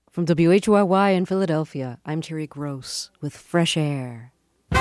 From WHYY in Philadelphia, I'm Terry Gross with Fresh Air.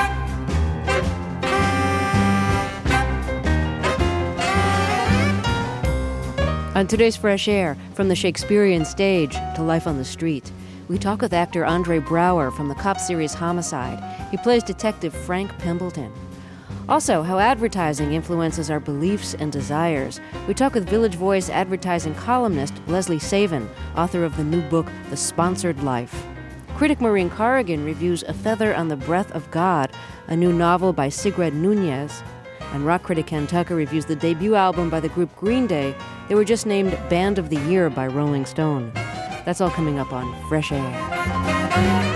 On today's Fresh Air, from the Shakespearean stage to life on the street, we talk with actor Andre Braugher from the cop series Homicide. He plays Detective Frank Pimbleton. Also, how advertising influences our beliefs and desires. We talk with Village Voice advertising columnist Leslie Savin, author of the new book, The Sponsored Life. Critic Maureen Corrigan reviews A Feather on the Breath of God, a new novel by Sigrid Nunez. And rock critic Ken Tucker reviews the debut album by the group Green Day. They were just named Band of the Year by Rolling Stone. That's all coming up on Fresh Air.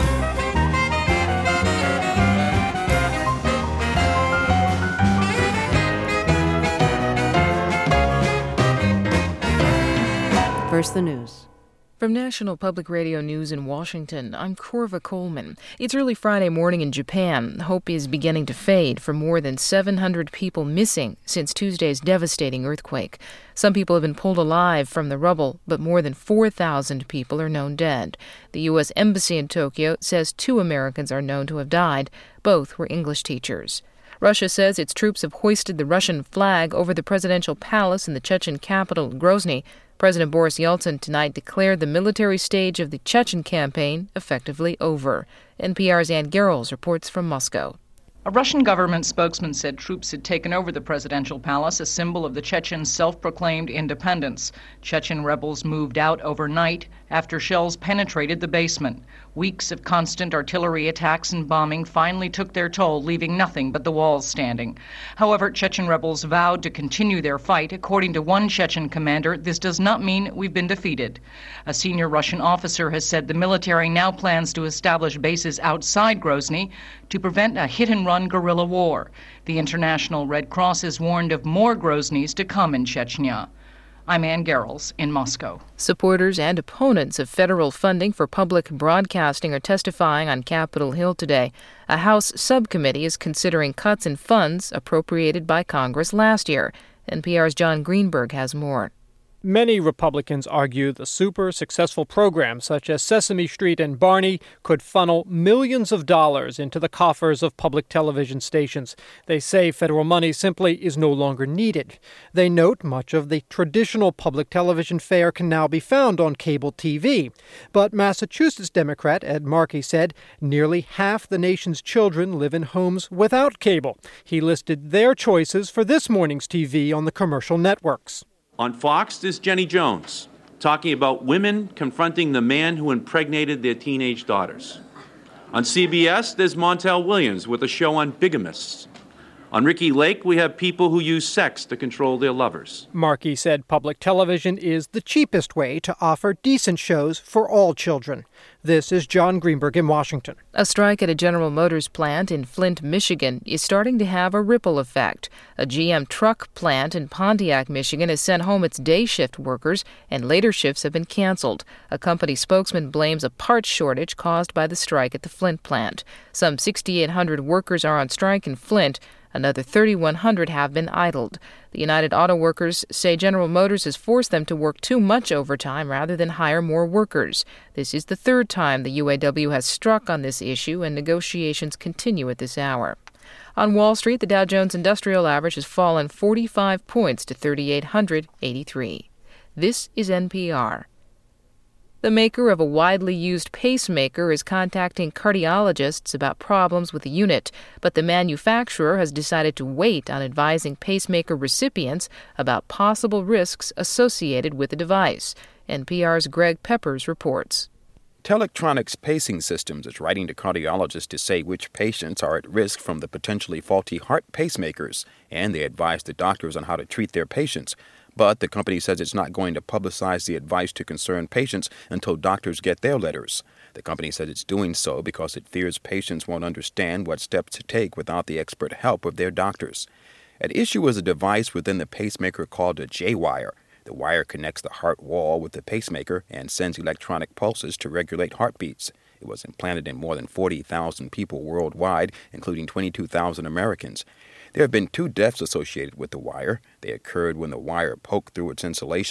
First, the news. From National Public Radio News in Washington, I'm Corva Coleman. It's early Friday morning in Japan. Hope is beginning to fade for more than 700 people missing since Tuesday's devastating earthquake. Some people have been pulled alive from the rubble, but more than 4,000 people are known dead. The U.S. Embassy in Tokyo says 2 Americans are known to have died. Both were English teachers. Russia says its troops have hoisted the Russian flag over the presidential palace in the Chechen capital, Grozny. President Boris Yeltsin tonight declared the military stage of the Chechen campaign effectively over. NPR's Ann Garrels reports from Moscow. A Russian government spokesman said troops had taken over the presidential palace, a symbol of the Chechen self-proclaimed independence. Chechen rebels moved out overnight after shells penetrated the basement. Weeks of constant artillery attacks and bombing finally took their toll, leaving nothing but the walls standing. However, Chechen rebels vowed to continue their fight. According to one Chechen commander, this does not mean we've been defeated. A senior Russian officer has said the military now plans to establish bases outside Grozny to prevent a hit-and-run guerrilla war. The International Red Cross has warned of more Groznys to come in Chechnya. I'm Ann Garrels in Moscow. Supporters and opponents of federal funding for public broadcasting are testifying on Capitol Hill today. A House subcommittee is considering cuts in funds appropriated by Congress last year. NPR's John Greenberg has more. Many Republicans argue the super successful programs such as Sesame Street and Barney could funnel millions of dollars into the coffers of public television stations. They say federal money simply is no longer needed. They note much of the traditional public television fare can now be found on cable TV. But Massachusetts Democrat Ed Markey said nearly half the nation's children live in homes without cable. He listed their choices for this morning's TV on the commercial networks. On Fox, there's Jenny Jones, talking about women confronting the man who impregnated their teenage daughters. On CBS, there's Montel Williams with a show on bigamists. On Ricki Lake, we have people who use sex to control their lovers. Markey said public television is the cheapest way to offer decent shows for all children. This is John Greenberg in Washington. A strike at a General Motors plant in Flint, Michigan is starting to have a ripple effect. A GM truck plant in Pontiac, Michigan has sent home its day shift workers, and later shifts have been canceled. A company spokesman blames a parts shortage caused by the strike at the Flint plant. Some 6,800 workers are on strike in Flint. Another 3,100 have been idled. The United Auto Workers say General Motors has forced them to work too much overtime rather than hire more workers. This is the third time the UAW has struck on this issue, and negotiations continue at this hour. On Wall Street, the Dow Jones Industrial Average has fallen 45 points to 3,883. This is NPR. The maker of a widely used pacemaker is contacting cardiologists about problems with the unit, but the manufacturer has decided to wait on advising pacemaker recipients about possible risks associated with the device. NPR's Greg Peppers reports. Telectronics Pacing Systems is writing to cardiologists to say which patients are at risk from the potentially faulty heart pacemakers, and they advise the doctors on how to treat their patients. But the company says it's not going to publicize the advice to concerned patients until doctors get their letters. The company says it's doing so because it fears patients won't understand what steps to take without the expert help of their doctors. At issue is a device within the pacemaker called a J-wire. The wire connects the heart wall with the pacemaker and sends electronic pulses to regulate heartbeats. It was implanted in more than 40,000 people worldwide, including 22,000 Americans. There have been 2 deaths associated with the wire. They occurred when the wire poked through its insulation.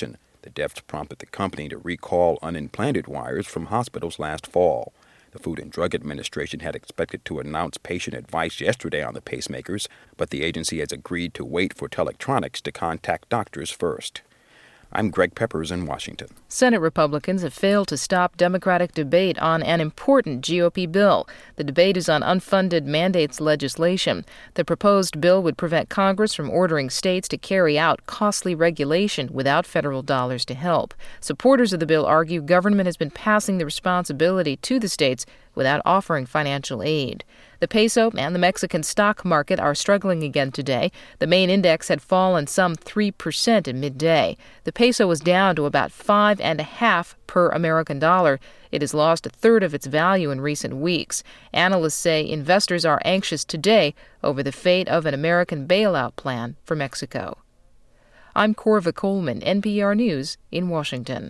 The deaths prompted the company to recall unimplanted wires from hospitals last fall. The Food and Drug Administration had expected to announce patient advice yesterday on the pacemakers, but the agency has agreed to wait for Telectronics to contact doctors first. I'm Greg Peppers in Washington. Senate Republicans have failed to stop Democratic debate on an important GOP bill. The debate is on unfunded mandates legislation. The proposed bill would prevent Congress from ordering states to carry out costly regulation without federal dollars to help. Supporters of the bill argue government has been passing the responsibility to the states without offering financial aid. The peso and the Mexican stock market are struggling again today. The main index had fallen some 3% in midday. The peso was down to about 5.5 per American dollar. It has lost a third of its value in recent weeks. Analysts say investors are anxious today over the fate of an American bailout plan for Mexico. I'm Corva Coleman, NPR News in Washington.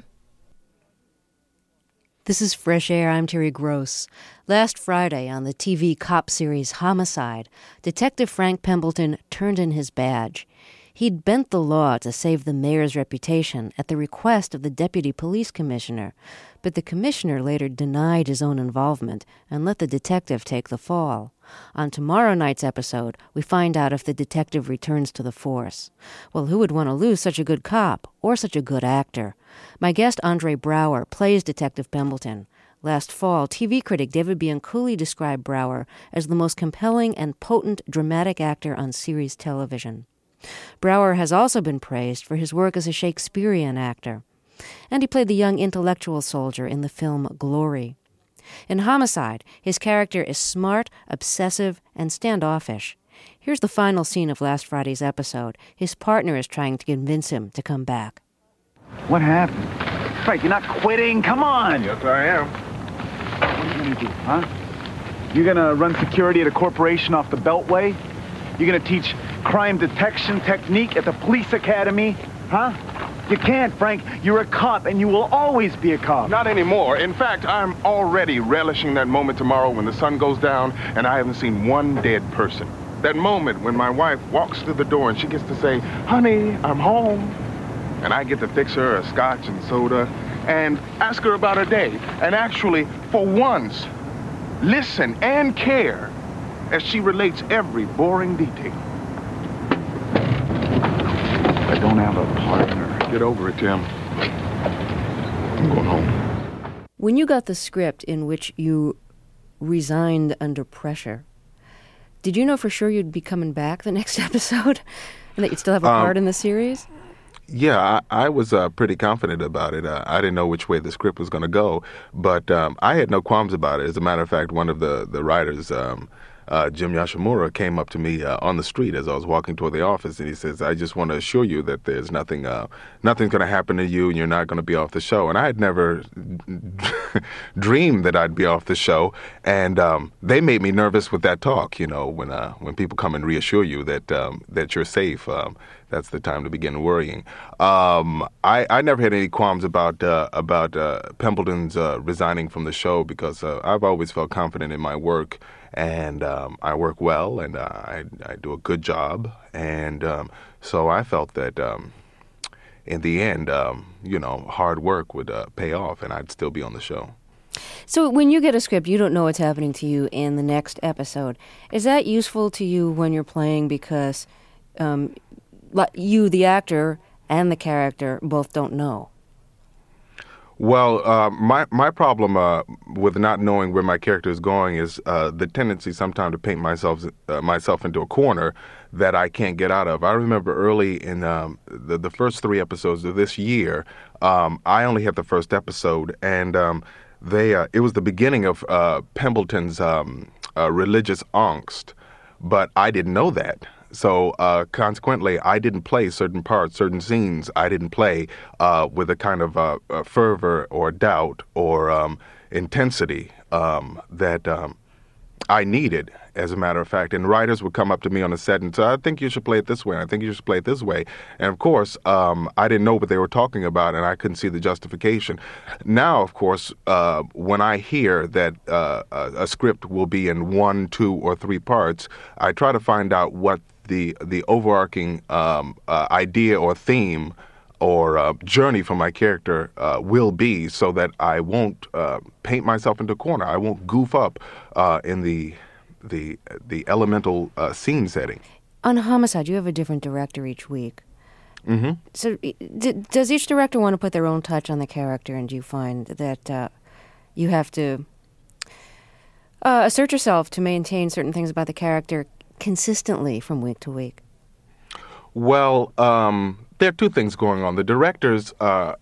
This is Fresh Air. I'm Terry Gross. Last Friday on the TV cop series Homicide, Detective Frank Pembleton turned in his badge. He'd bent the law to save the mayor's reputation at the request of the deputy police commissioner, but the commissioner later denied his own involvement and let the detective take the fall. On tomorrow night's episode, we find out if the detective returns to the force. Well, who would want to lose such a good cop or such a good actor? My guest, Andre Braugher, plays Detective Pembleton. Last fall, TV critic David Bianculli described Braugher as the most compelling and potent dramatic actor on series television. Braugher has also been praised for his work as a Shakespearean actor. And he played the young intellectual soldier in the film Glory. In Homicide, his character is smart, obsessive, and standoffish. Here's the final scene of last Friday's episode. His partner is trying to convince him to come back. What happened? Frank, you're not quitting. Come on. Yes, I am. What are you going to do, huh? You're going to run security at a corporation off the Beltway? You're going to teach crime detection technique at the police academy? Huh? You can't, Frank. You're a cop, and you will always be a cop. Not anymore. In fact, I'm already relishing that moment tomorrow when the sun goes down and I haven't seen one dead person. That moment when my wife walks through the door and she gets to say, "Honey, I'm home." And I get to fix her a scotch and soda and ask her about her day. And actually, for once, listen and care as she relates every boring detail. I don't have a partner. Get over it, Tim. I'm going home. When you got the script in which you resigned under pressure, did you know for sure you'd be coming back the next episode and that you'd still have a part in the series? Yeah, I was pretty confident about it. I didn't know which way the script was going to go, but I had no qualms about it. As a matter of fact, one of the writers, Jim Yoshimura, came up to me on the street as I was walking toward the office, and he says, "I just want to assure you that there's nothing's going to happen to you, and you're not going to be off the show." And I had never dreamed that I'd be off the show, and they made me nervous with that talk. You know, when people come and reassure you that you're safe, that's the time to begin worrying. I never had any qualms about Pembleton's resigning from the show because I've always felt confident in my work. And I work well, and I do a good job, and so I felt that in the end, hard work would pay off, and I'd still be on the show. So when you get a script, you don't know what's happening to you in the next episode. Is that useful to you when you're playing because you, the actor, and the character both don't know? Well, my problem with not knowing where my character is going is the tendency sometimes to paint myself into a corner that I can't get out of. I remember early in the first 3 episodes of this year, I only had the first episode, and it was the beginning of Pembleton's religious angst, but I didn't know that. So consequently, I didn't play certain parts, certain scenes. I didn't play with a kind of fervor or doubt or intensity that I needed, as a matter of fact. And writers would come up to me on the set and say, "I think you should play it this way. I think you should play it this way." And of course, I didn't know what they were talking about, and I couldn't see the justification. Now, of course, when I hear that a script will be in 1, 2, or 3 parts, I try to find out what the overarching idea or theme journey for my character will be, so that I won't paint myself into a corner. I won't goof up in the elemental scene setting. On Homicide, you have a different director each week. Mm-hmm. So does each director want to put their own touch on the character, and do you find that you have to assert yourself to maintain certain things about the character consistently from week to week? Well, there are two things going on. The directors are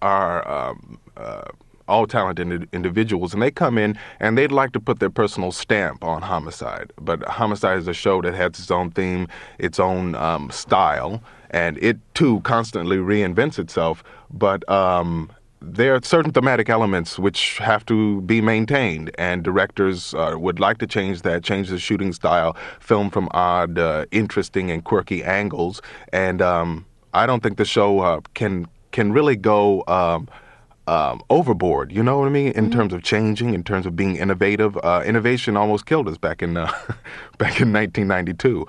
all talented individuals, and they come in and they'd like to put their personal stamp on Homicide. But Homicide is a show that has its own theme, its own style, and it, too, constantly reinvents itself. But there are certain thematic elements which have to be maintained, and directors would like to change that, change the shooting style, film from odd, interesting, and quirky angles. And I don't think the show can really go overboard, you know what I mean, in terms of changing, in terms of being innovative. Innovation almost killed us back in 1992.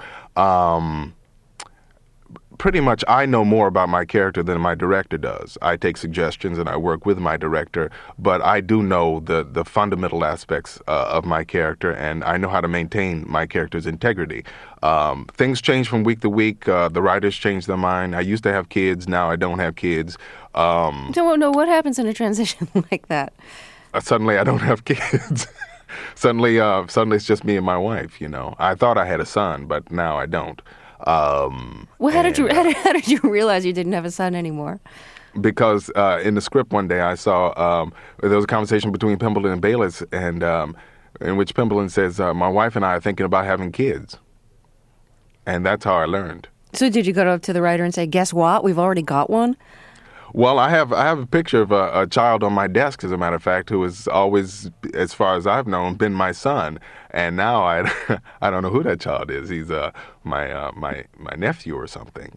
Pretty much I know more about my character than my director does. I take suggestions and I work with my director, but I do know the fundamental aspects of my character, and I know how to maintain my character's integrity. Things change from week to week. The writers change their mind. I used to have kids. Now I don't have kids. Don't know what happens in a transition like that. Suddenly I don't have kids. Suddenly it's just me and my wife, you know. I thought I had a son, but now I don't. Well, how did you realize you didn't have a son anymore? Because in the script one day I saw there was a conversation between Pemberton and Bayless, and in which Pemberton says, "My wife and I are thinking about having kids," and that's how I learned. So did you go up to the writer and say, "Guess what? We've already got one"? Well, I have a picture of a child on my desk, as a matter of fact, who has always, as far as I've known, been my son. And now I don't know who that child is. He's my nephew or something.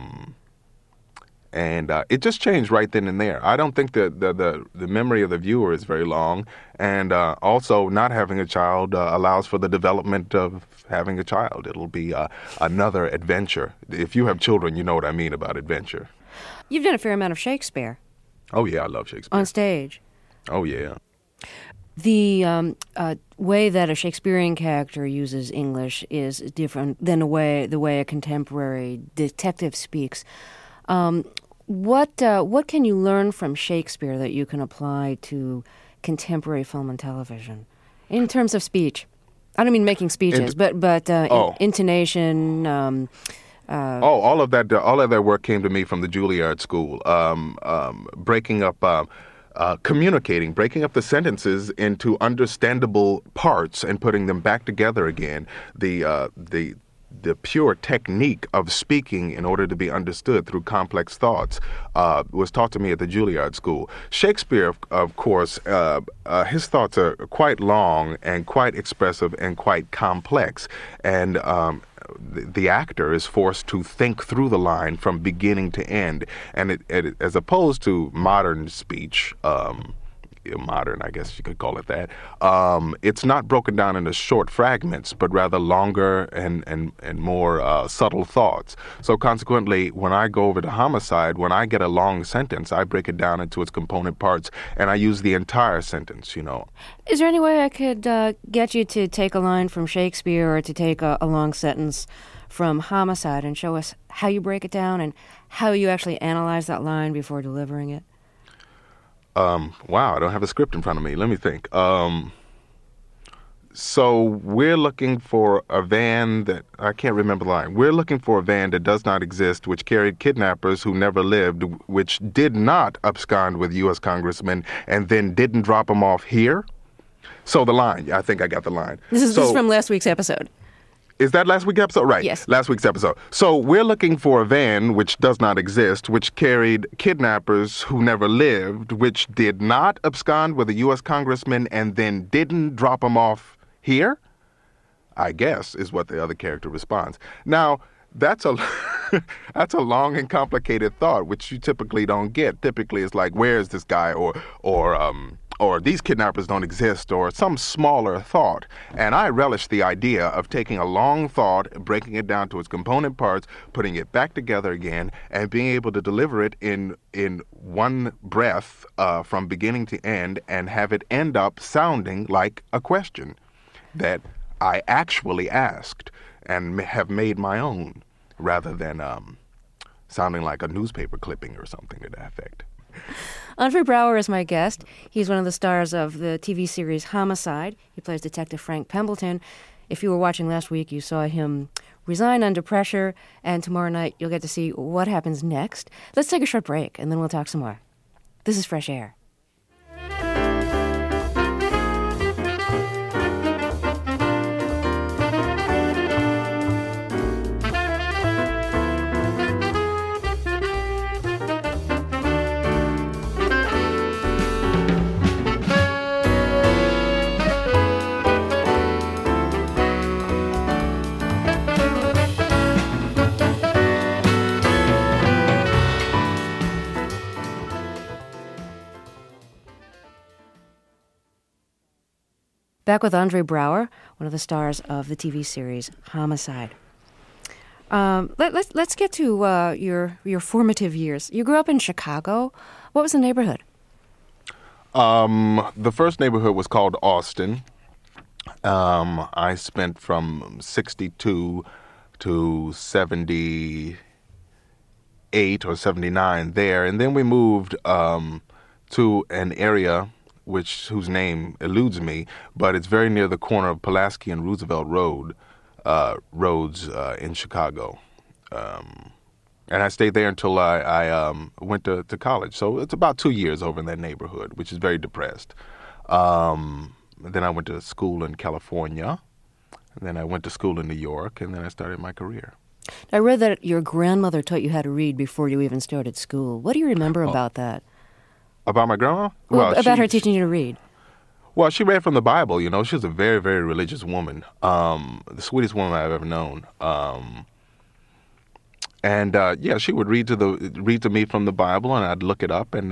And it just changed right then and there. I don't think the memory of the viewer is very long. And also, not having a child allows for the development of having a child. It'll be another adventure. If you have children, you know what I mean about adventure. You've done a fair amount of Shakespeare. Oh, yeah, I love Shakespeare. On stage. Oh, yeah. The way that a Shakespearean character uses English is different than the way a contemporary detective speaks. What can you learn from Shakespeare that you can apply to contemporary film and television in terms of speech? I don't mean making speeches, but intonation. All of that work came to me from the Juilliard School. Breaking up, communicating, breaking up the sentences into understandable parts and putting them back together again. The pure technique of speaking in order to be understood through complex thoughts was taught to me at the Juilliard School. Shakespeare, of course, his thoughts are quite long and quite expressive and quite complex, and the actor is forced to think through the line from beginning to end, and it as opposed to modern speech, modern, I guess you could call it that. It's not broken down into short fragments, but rather longer and more subtle thoughts. So consequently, when I go over to Homicide, when I get a long sentence, I break it down into its component parts, and I use the entire sentence, you know. Is there any way I could get you to take a line from Shakespeare or to take a long sentence from Homicide and show us how you break it down and how you actually analyze that line before delivering it? Wow, I don't have a script in front of me. Let me think. So we're looking for a van that, I can't remember the line. We're looking for a van that does not exist, which carried kidnappers who never lived, which did not abscond with U.S. congressmen, and then didn't drop them off here. So the line, I think I got the line. This is from last week's episode. Is that last week's episode? Right. Yes. Last week's episode. So we're looking for a van which does not exist, which carried kidnappers who never lived, which did not abscond with a U.S. congressman and then didn't drop them off here, I guess, is what the other character responds. Now, that's a long and complicated thought, which you typically don't get. Typically, it's like, where is this guy, or or these kidnappers don't exist, or some smaller thought. And I relish the idea of taking a long thought, breaking it down to its component parts, putting it back together again, and being able to deliver it in one breath from beginning to end, and have it end up sounding like a question that I actually asked and have made my own, rather than sounding like a newspaper clipping or something to that effect. Andre Braugher is my guest. He's one of the stars of the TV series Homicide. He plays Detective Frank Pembleton. If you were watching last week, you saw him resign under pressure, and tomorrow night you'll get to see what happens next. Let's take a short break, and then we'll talk some more. This is Fresh Air. Back with Andre Braugher, one of the stars of the TV series Homicide. Let's get to your formative years. You grew up in Chicago. What was the neighborhood? The first neighborhood was called Austin. I spent from 62 to 78 or 79 there, and then we moved to an area whose name eludes me, but it's very near the corner of Pulaski and Roosevelt roads in Chicago. And I stayed there until I went to college. So it's about 2 years over in that neighborhood, which is very depressed. Then I went to school in California, and then I went to school in New York, and then I started my career. I read that your grandmother taught you how to read before you even started school. What do you remember about that? About my grandma? Well, about her teaching you to read. Well, she read from the Bible, you know. She was a very, very religious woman. The sweetest woman I've ever known. Yeah, she would read to me from the Bible, and I'd look it up, and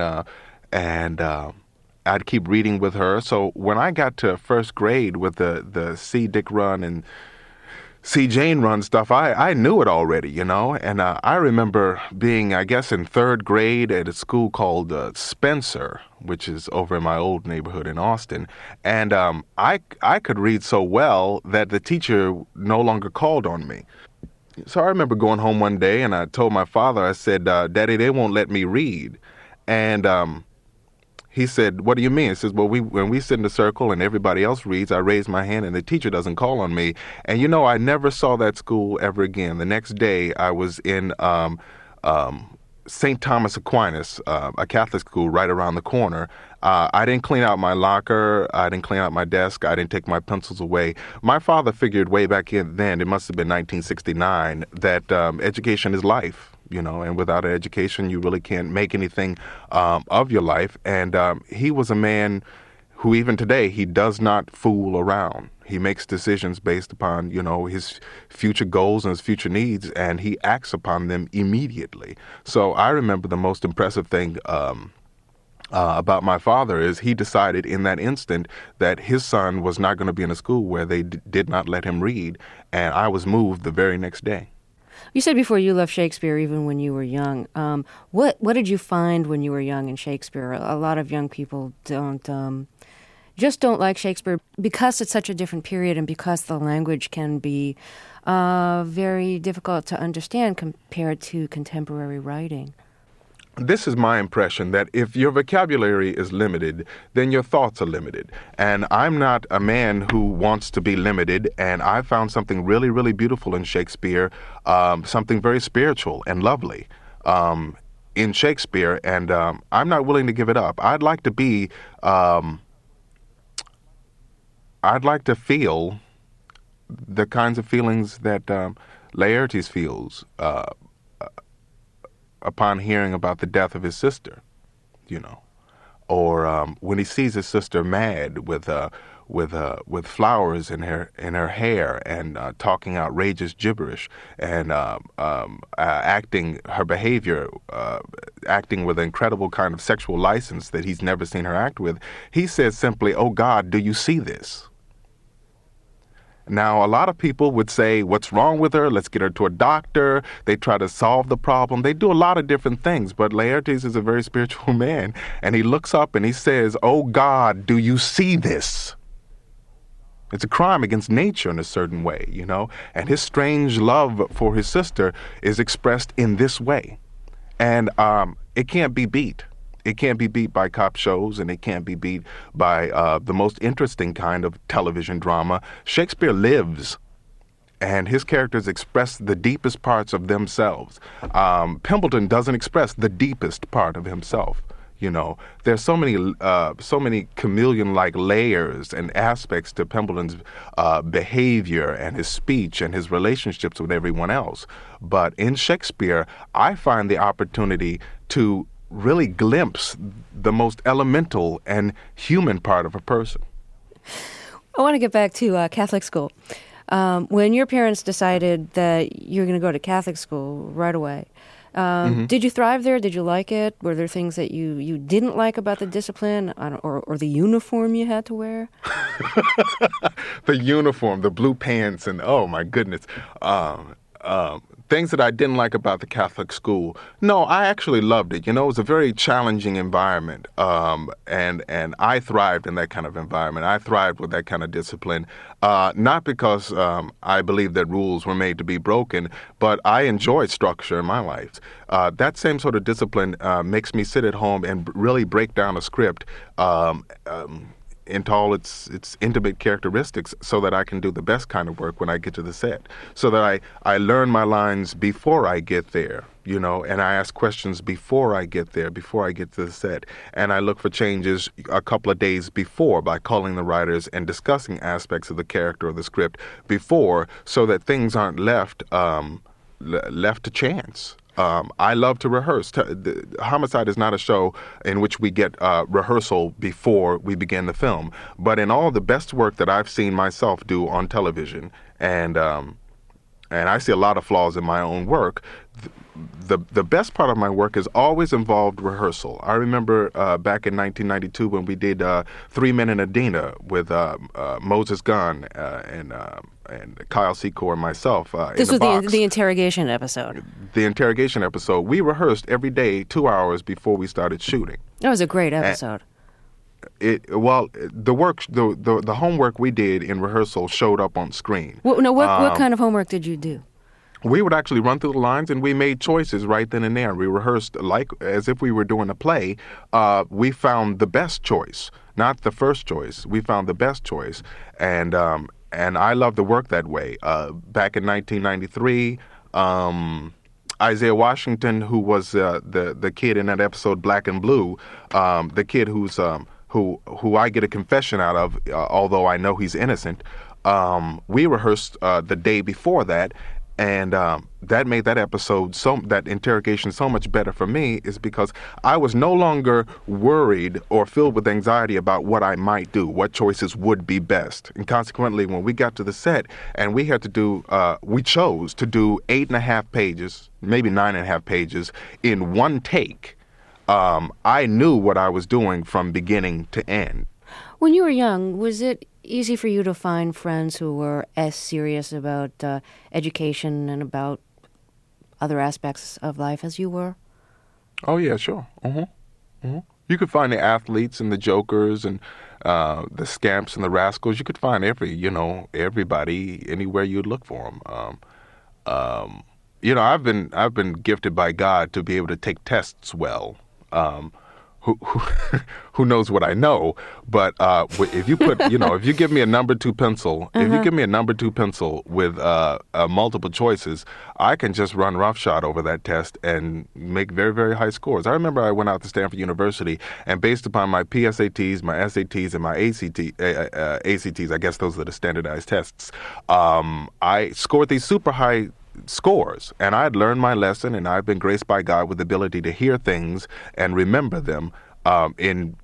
I'd keep reading with her. So when I got to first grade with the C. Dick Run and C. Jane Run stuff, I knew it already, you know. And I remember being, I guess, in third grade at a school called Spencer, which is over in my old neighborhood in Austin. And I could read so well that the teacher no longer called on me. So I remember going home one day, and I told my father, I said, Daddy, they won't let me read. And he said, what do you mean? He says, well, when we sit in a circle and everybody else reads, I raise my hand and the teacher doesn't call on me. And, you know, I never saw that school ever again. The next day I was in St. Thomas Aquinas, a Catholic school right around the corner. I didn't clean out my locker. I didn't clean out my desk. I didn't take my pencils away. My father figured way back then, it must have been 1969, that education is life. You know, and without an education, you really can't make anything of your life. And he was a man who, even today, he does not fool around. He makes decisions based upon, you know, his future goals and his future needs, and he acts upon them immediately. So I remember the most impressive thing about my father is he decided in that instant that his son was not going to be in a school where they did not let him read, and I was moved the very next day. You said before you loved Shakespeare even when you were young. What did you find when you were young in Shakespeare? A lot of young people don't like Shakespeare because it's such a different period and because the language can be very difficult to understand compared to contemporary writing. This is my impression, that if your vocabulary is limited, then your thoughts are limited. And I'm not a man who wants to be limited, and I found something really, really beautiful in Shakespeare, something very spiritual and lovely in Shakespeare, and I'm not willing to give it up. I'd like to feel the kinds of feelings that Laertes feels upon hearing about the death of his sister, you know, or when he sees his sister mad with flowers in her hair and talking outrageous gibberish and acting her behavior, acting with an incredible kind of sexual license that he's never seen her act with. He says simply, "Oh God, do you see this?" Now, a lot of people would say, what's wrong with her? Let's get her to a doctor. They try to solve the problem. They do a lot of different things, but Laertes is a very spiritual man, and he looks up and he says, "Oh God, do you see this?" It's a crime against nature in a certain way, you know, and his strange love for his sister is expressed in this way. And it can't be beat. It can't be beat by cop shows, and it can't be beat by the most interesting kind of television drama. Shakespeare lives, and his characters express the deepest parts of themselves. Pemberton doesn't express the deepest part of himself. You know, there's so many chameleon-like layers and aspects to Pemberton's behavior and his speech and his relationships with everyone else. But in Shakespeare, I find the opportunity to really glimpse the most elemental and human part of a person. I want to get back to Catholic school. When your parents decided that you're going to go to Catholic school right away, did you thrive there? Did you like it? Were there things that you didn't like about the discipline or the uniform you had to wear? The uniform, the blue pants, and oh my goodness. Things that I didn't like about the Catholic school. No, I actually loved it. You know, it was a very challenging environment, and I thrived in that kind of environment. I thrived with that kind of discipline, not because I believe that rules were made to be broken, but I enjoyed structure in my life. That same sort of discipline makes me sit at home and really break down a script into all its intimate characteristics so that I can do the best kind of work when I get to the set, so that I learn my lines before I get there, you know, and I ask questions before I get there, before I get to the set, and I look for changes a couple of days before by calling the writers and discussing aspects of the character or the script before, so that things aren't left to chance. I love to rehearse. Homicide is not a show in which we get rehearsal before we begin the film. But in all the best work that I've seen myself do on television, and I see a lot of flaws in my own work, the best part of my work has always involved rehearsal. I remember back in 1992 when we did 3 Men in Adena with Moses Gunn and Kyle Secor and myself. This was the interrogation episode. The interrogation episode. We rehearsed every day 2 hours before we started shooting. That was a great episode. The homework we did in rehearsal showed up on screen. What kind of homework did you do? We would actually run through the lines, and we made choices right then and there. We rehearsed like as if we were doing a play. We found the best choice, not the first choice. We found the best choice, and I love to work that way. Back in 1993, Isaiah Washington, who was the kid in that episode Black and Blue, the kid who I get a confession out of, although I know he's innocent. We rehearsed the day before that. And that made that episode, that interrogation, so much better for me, is because I was no longer worried or filled with anxiety about what I might do, what choices would be best. And consequently, when we got to the set and we had to do, we chose to do 8.5 pages, maybe 9.5 pages in one take. I knew what I was doing from beginning to end. When you were young, was it easy for you to find friends who were as serious about education and about other aspects of life as you were? Oh, yeah, sure. You could find the athletes and the jokers and the scamps and the rascals. You could find everybody anywhere you'd look for them. I've been gifted by God to be able to take tests well. Who knows what I know? But if you put, if you give me a number 2 pencil, if you give me a number 2 pencil with multiple choices, I can just run roughshod over that test and make very, very high scores. I remember I went out to Stanford University, and based upon my PSATs, my SATs, and my ACTs, I guess those are the standardized tests, I scored these super high scores, and I had learned my lesson, and I've been graced by God with the ability to hear things and remember them in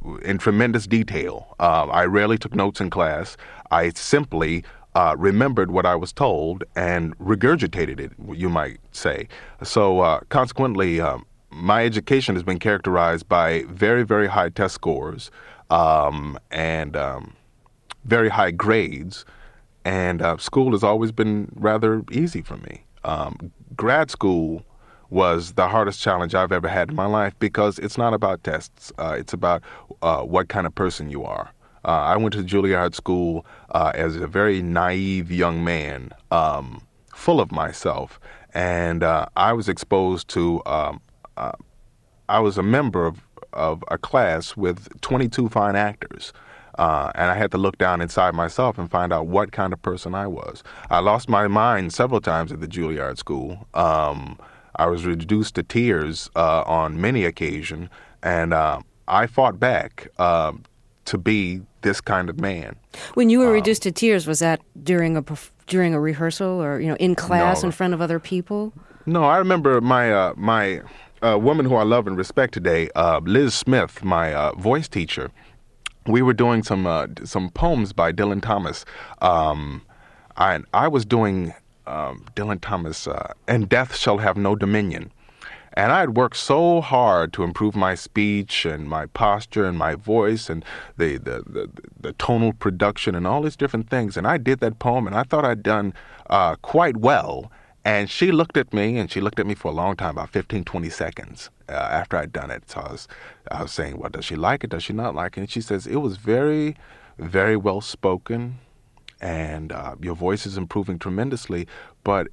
in tremendous detail. I rarely took notes in class. I simply remembered what I was told and regurgitated it, you might say. So consequently, my education has been characterized by very, very high test scores and very high grades, and school has always been rather easy for me. Grad school was the hardest challenge I've ever had in my life because it's not about tests. It's about what kind of person you are. I went to Juilliard School as a very naive young man, full of myself, and I was exposed to, I was a member of a class with 22 fine actors. And I had to look down inside myself and find out what kind of person I was. I lost my mind several times at the Juilliard School. I was reduced to tears on many occasions, and I fought back to be this kind of man. When you were reduced to tears, was that during a rehearsal or in class in front of other people? No, I remember my woman who I love and respect today, Liz Smith, my voice teacher. We were doing some poems by Dylan Thomas. I was doing Dylan Thomas, "And Death Shall Have No Dominion." And I had worked so hard to improve my speech and my posture and my voice and the tonal production and all these different things. And I did that poem, and I thought I'd done quite well. And she looked at me, and she looked at me for a long time, about 15, 20 seconds after I'd done it. So I was saying, well, does she like it? Does she not like it? And she says, it was very, very well spoken, and your voice is improving tremendously, but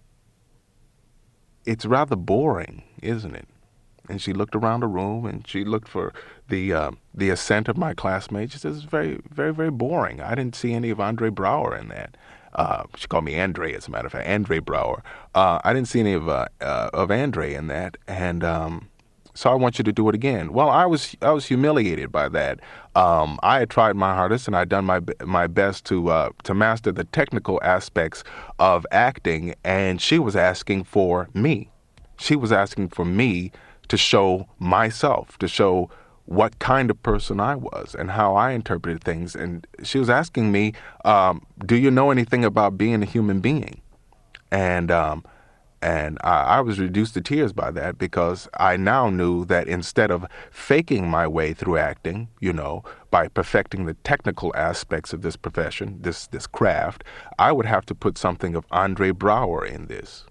it's rather boring, isn't it? And she looked around the room, and she looked for the assent of my classmates. She says, it's very, very, very boring. I didn't see any of Andre Braugher in that. She called me Andre, as a matter of fact, Andre Braugher. I didn't see any of Andre in that, and so I want you to do it again. Well, I was humiliated by that. I had tried my hardest, and I'd done my best to master the technical aspects of acting, and she was asking for me. She was asking for me to show myself, to show what kind of person I was and how I interpreted things. And she was asking me, do you know anything about being a human being? And I was reduced to tears by that, because I now knew that instead of faking my way through acting, by perfecting the technical aspects of this profession, this craft, I would have to put something of Andre Braugher in this,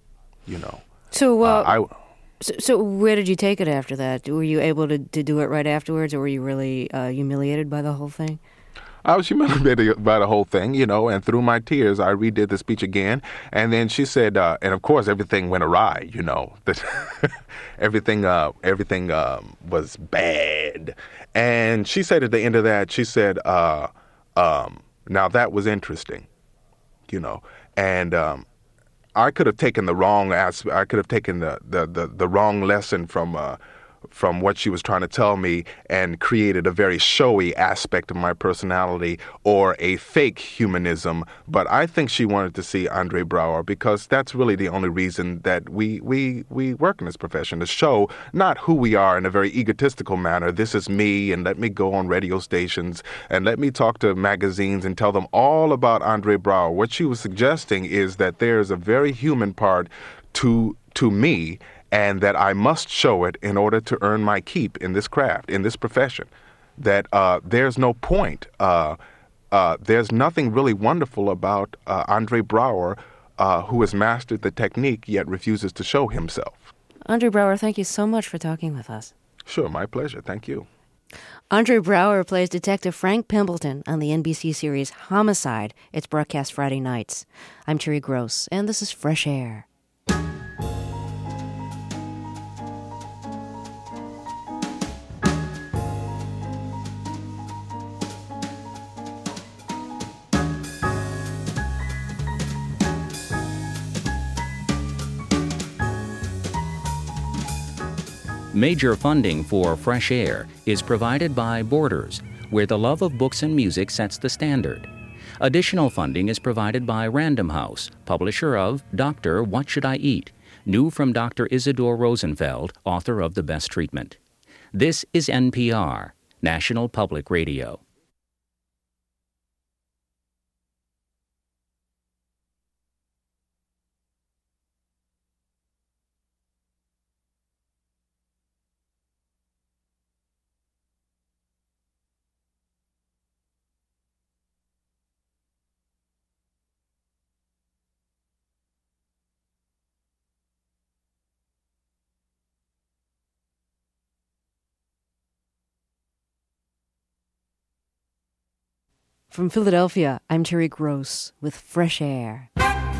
So where did you take it after that? Were you able to do it right afterwards, or were you really humiliated by the whole thing? I was humiliated by the whole thing, and through my tears, I redid the speech again. And then she said, and of course, everything went awry, everything was bad. And she said at the end of that, she said, now that was interesting, and I could have taken the wrong aspect. I could have taken the wrong lesson from what she was trying to tell me and created a very showy aspect of my personality or a fake humanism. But I think she wanted to see Andre Braugher, because that's really the only reason that we work in this profession, to show not who we are in a very egotistical manner. This is me, and let me go on radio stations and let me talk to magazines and tell them all about Andre Braugher. What she was suggesting is that there's a very human part to me, and that I must show it in order to earn my keep in this craft, in this profession. That there's no point. There's nothing really wonderful about Andre Braugher, who has mastered the technique yet refuses to show himself. Andre Braugher, thank you so much for talking with us. Sure, my pleasure. Thank you. Andre Braugher plays Detective Frank Pembleton on the NBC series Homicide. It's broadcast Friday nights. I'm Terry Gross, and this is Fresh Air. Major funding for Fresh Air is provided by Borders, where the love of books and music sets the standard. Additional funding is provided by Random House, publisher of Doctor, What Should I Eat? New from Dr. Isidore Rosenfeld, author of The Best Treatment. This is NPR. National Public Radio. From Philadelphia, I'm Terry Gross with Fresh Air.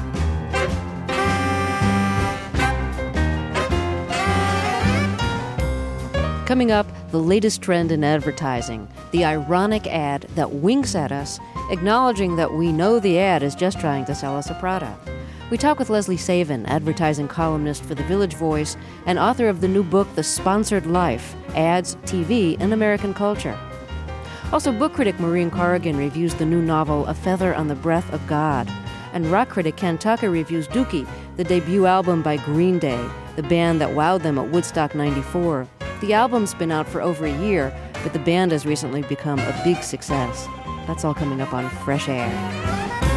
Coming up, the latest trend in advertising, the ironic ad that winks at us, acknowledging that we know the ad is just trying to sell us a product. We talk with Leslie Savin, advertising columnist for The Village Voice and author of the new book, The Sponsored Life, Ads, TV, and American Culture. Also, book critic Maureen Corrigan reviews the new novel A Feather on the Breath of God. And rock critic Ken Tucker reviews Dookie, the debut album by Green Day, the band that wowed them at Woodstock 94. The album's been out for over a year, but the band has recently become a big success. That's all coming up on Fresh Air.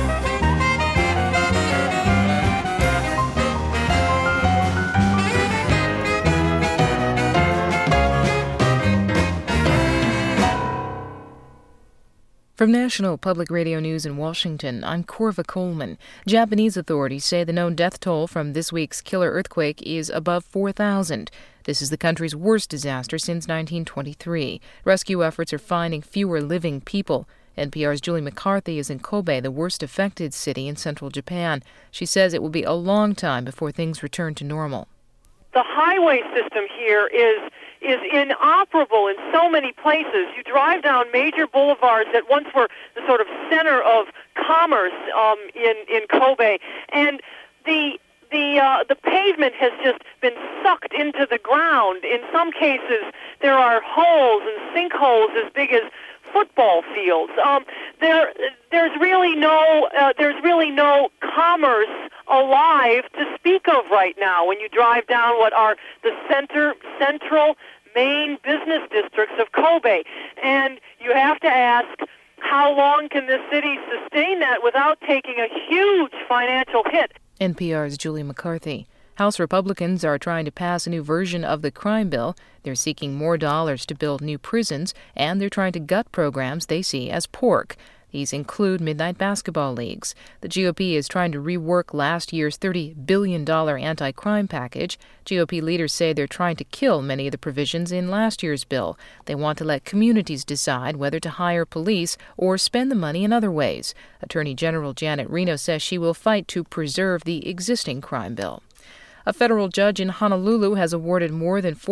From National Public Radio News in Washington, I'm Corva Coleman. Japanese authorities say the known death toll from this week's killer earthquake is above 4,000. This is the country's worst disaster since 1923. Rescue efforts are finding fewer living people. NPR's Julie McCarthy is in Kobe, the worst affected city in central Japan. She says it will be a long time before things return to normal. The highway system here is inoperable in so many places. You drive down major boulevards that once were the sort of center of commerce in Kobe, and the pavement has just been sucked into the ground. In some cases, there are holes and sinkholes as big as football fields. There's really no commerce alive to speak of right now when you drive down what are the central main business districts of Kobe. And you have to ask, how long can this city sustain that without taking a huge financial hit? NPR's Julie McCarthy. House Republicans are trying to pass a new version of the crime bill. They're seeking more dollars to build new prisons, and they're trying to gut programs they see as pork. These include midnight basketball leagues. The GOP is trying to rework last year's $30 billion anti-crime package. GOP leaders say they're trying to kill many of the provisions in last year's bill. They want to let communities decide whether to hire police or spend the money in other ways. Attorney General Janet Reno says she will fight to preserve the existing crime bill. A federal judge in Honolulu has awarded more than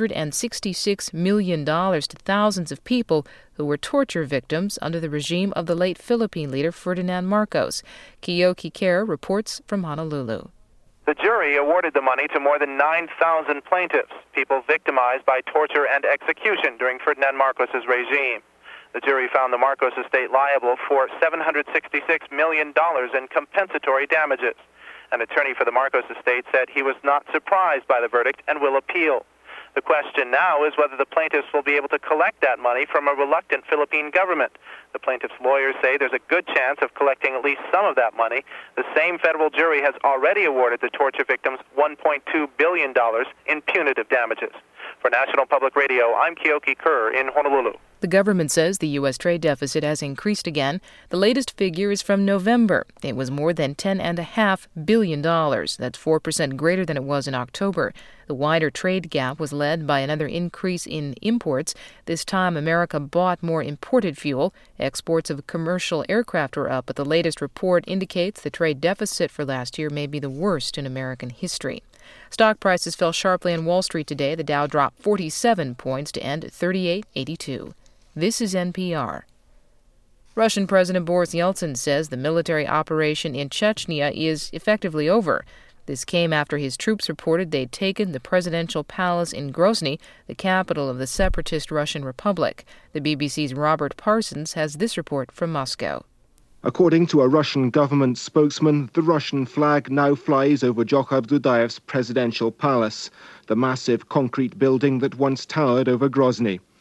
$466 million to thousands of people who were torture victims under the regime of the late Philippine leader Ferdinand Marcos. Kiyoki Kerr reports from Honolulu. The jury awarded the money to more than 9,000 plaintiffs, people victimized by torture and execution during Ferdinand Marcos' regime. The jury found the Marcos estate liable for $766 million in compensatory damages. An attorney for the Marcos estate said he was not surprised by the verdict and will appeal. The question now is whether the plaintiffs will be able to collect that money from a reluctant Philippine government. The plaintiffs' lawyers say there's a good chance of collecting at least some of that money. The same federal jury has already awarded the torture victims $1.2 billion in punitive damages. For National Public Radio, I'm Kiyoki Kerr in Honolulu. The government says the U.S. trade deficit has increased again. The latest figure is from November. It was more than $10.5 billion. That's 4% greater than it was in October. The wider trade gap was led by another increase in imports. This time, America bought more imported fuel. Exports of commercial aircraft were up, but the latest report indicates the trade deficit for last year may be the worst in American history. Stock prices fell sharply on Wall Street today. The Dow dropped 47 points to end at 38.82. This is NPR. Russian President Boris Yeltsin says the military operation in Chechnya is effectively over. This came after his troops reported they'd taken the presidential palace in Grozny, the capital of the separatist Russian Republic. The BBC's Robert Parsons has this report from Moscow. According to a Russian government spokesman, the Russian flag now flies over Jokhab Dudayev's presidential palace, the massive concrete building that once towered over Grozny.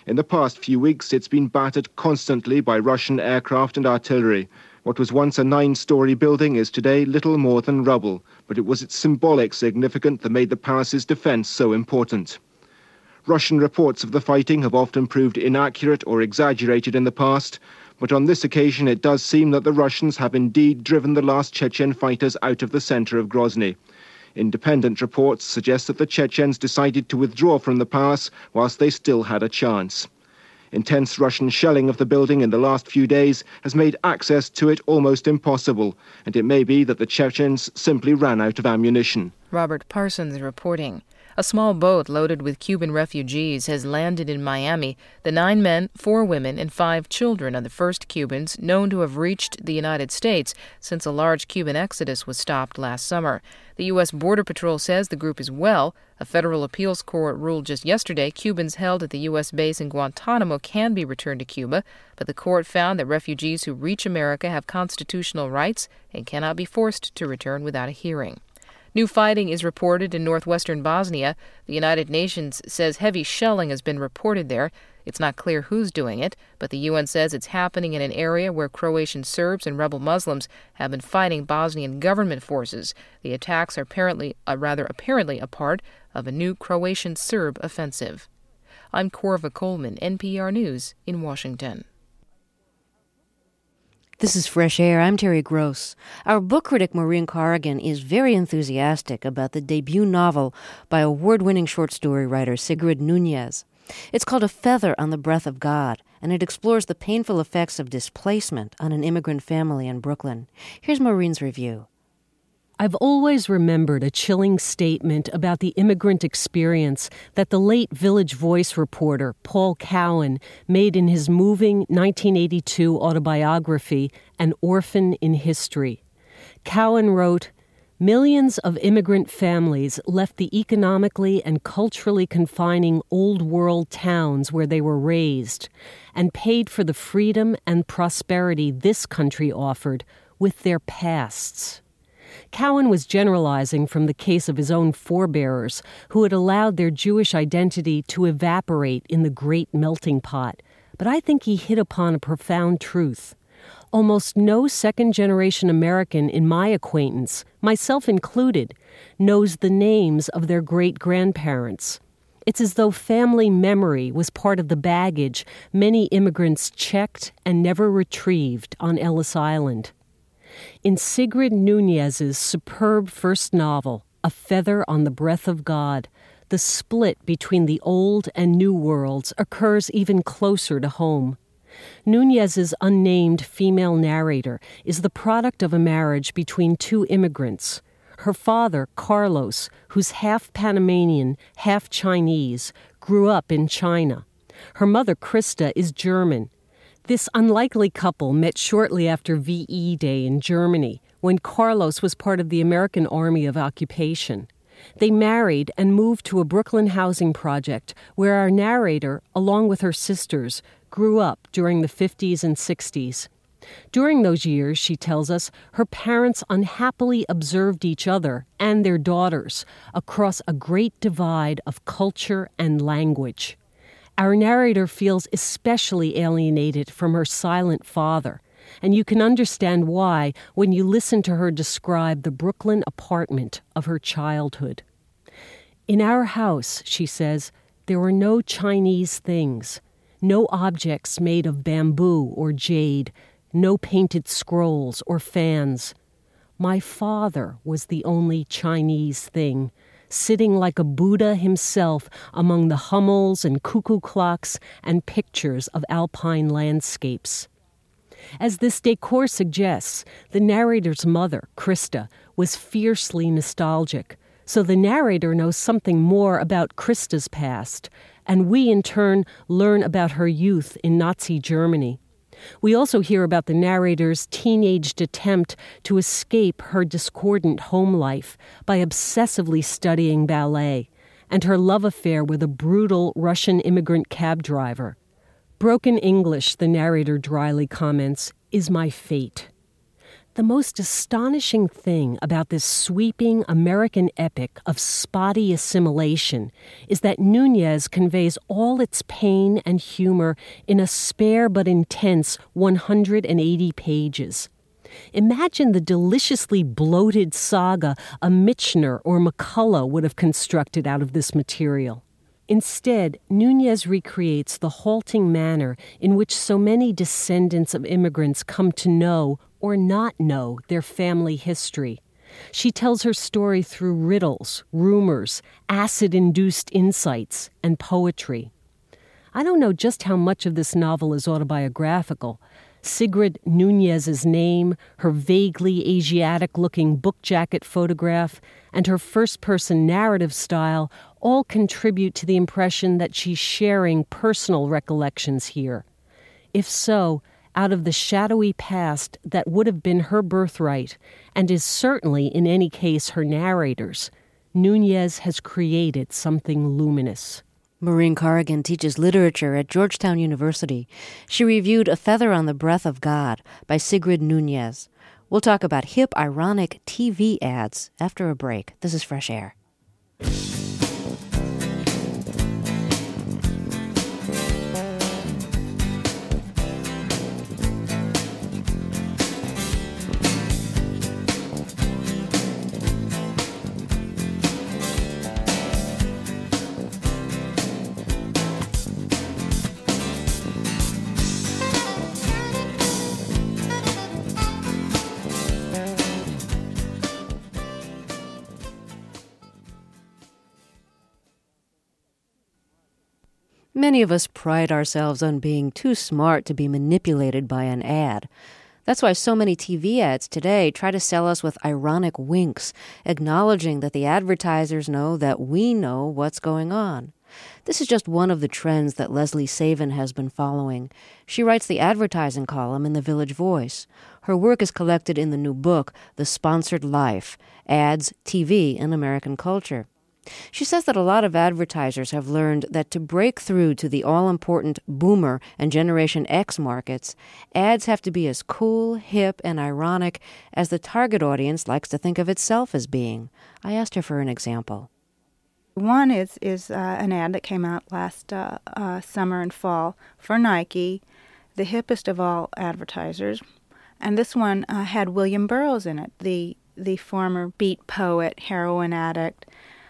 In the past few weeks, it's been battered constantly by Russian aircraft and artillery. What was once a 9-story building is today little more than rubble, but it was its symbolic significance that made the palace's defense so important. Russian reports of the fighting have often proved inaccurate or exaggerated in the past, but on this occasion it does seem that the Russians have indeed driven the last Chechen fighters out of the center of Grozny. Independent reports suggest that the Chechens decided to withdraw from the pass whilst they still had a chance. Intense Russian shelling of the building in the last few days has made access to it almost impossible, and it may be that the Chechens simply ran out of ammunition. Robert Parsons reporting. A small boat loaded with Cuban refugees has landed in Miami. The 9 men, 4 women, and 5 children are the first Cubans known to have reached the United States since a large Cuban exodus was stopped last summer. The U.S. Border Patrol says the group is well. A federal appeals court ruled just yesterday Cubans held at the U.S. base in Guantanamo can be returned to Cuba, but the court found that refugees who reach America have constitutional rights and cannot be forced to return without a hearing. New fighting is reported in northwestern Bosnia. The United Nations says heavy shelling has been reported there. It's not clear who's doing it, but the UN says it's happening in an area where Croatian Serbs and rebel Muslims have been fighting Bosnian government forces. The attacks are apparently a part of a new Croatian-Serb offensive. I'm Corva Coleman, NPR News in Washington. This is Fresh Air. I'm Terry Gross. Our book critic Maureen Corrigan is very enthusiastic about the debut novel by award-winning short story writer Sigrid Nunez. It's called A Feather on the Breath of God, and it explores the painful effects of displacement on an immigrant family in Brooklyn. Here's Maureen's review. I've always remembered a chilling statement about the immigrant experience that the late Village Voice reporter Paul Cowan made in his moving 1982 autobiography, An Orphan in History. Cowan wrote, "Millions of immigrant families left the economically and culturally confining old world towns where they were raised and paid for the freedom and prosperity this country offered with their pasts." Cowan was generalizing from the case of his own forebearers who had allowed their Jewish identity to evaporate in the great melting pot. But I think he hit upon a profound truth. Almost no second-generation American in my acquaintance, myself included, knows the names of their great-grandparents. It's as though family memory was part of the baggage many immigrants checked and never retrieved on Ellis Island. In Sigrid Nunez's superb first novel, A Feather on the Breath of God, the split between the old and new worlds occurs even closer to home. Nunez's unnamed female narrator is the product of a marriage between 2 immigrants. Her father, Carlos, who's half Panamanian, half Chinese, grew up in China. Her mother, Krista, is German. This unlikely couple met shortly after VE Day in Germany, when Carlos was part of the American Army of Occupation. They married and moved to a Brooklyn housing project where our narrator, along with her sisters, grew up during the 50s and 60s. During those years, she tells us, her parents unhappily observed each other and their daughters across a great divide of culture and language. Our narrator feels especially alienated from her silent father, and you can understand why when you listen to her describe the Brooklyn apartment of her childhood. In our house, she says, there were no Chinese things, no objects made of bamboo or jade, no painted scrolls or fans. My father was the only Chinese thing, sitting like a Buddha himself among the hummels and cuckoo clocks and pictures of alpine landscapes. As this decor suggests, the narrator's mother, Krista, was fiercely nostalgic, so the narrator knows something more about Krista's past, and we in turn learn about her youth in Nazi Germany. We also hear about the narrator's teenaged attempt to escape her discordant home life by obsessively studying ballet, and her love affair with a brutal Russian immigrant cab driver. Broken English, the narrator dryly comments, is my fate. the most astonishing thing about this sweeping American epic of spotty assimilation is that Nunez conveys all its pain and humor in a spare but intense 180 pages. Imagine the deliciously bloated saga a Michener or McCullough would have constructed out of this material. Instead, Nunez recreates the halting manner in which so many descendants of immigrants come to know or not know their family history. She tells her story through riddles, rumors, acid-induced insights, and poetry. I don't know just how much of this novel is autobiographical. Sigrid Nunez's name, her vaguely Asiatic-looking book jacket photograph, and her first-person narrative style all contribute to the impression that she's sharing personal recollections here. If so, out of the shadowy past that would have been her birthright, and is certainly, in any case, her narrator's, Nunez has created something luminous. Maureen Corrigan teaches literature at Georgetown University. She reviewed A Feather on the Breath of God by Sigrid Nunez. We'll talk about hip, ironic TV ads after a break. This is Fresh Air. Many of us pride ourselves on being too smart to be manipulated by an ad. That's why so many TV ads today try to sell us with ironic winks, acknowledging that the advertisers know that we know what's going on. This is just one of the trends that Leslie Savin has been following. She writes the advertising column in the Village Voice. Her work is collected in the new book, The Sponsored Life, Ads, TV, and American Culture. She says that a lot of advertisers have learned that to break through to the all-important Boomer and Generation X markets, ads have to be as cool, hip, and ironic as the target audience likes to think of itself as being. I asked her for an example. One is an ad that came out last summer and fall for Nike, the hippest of all advertisers. And this one had William Burroughs in it, the former beat poet, heroin addict.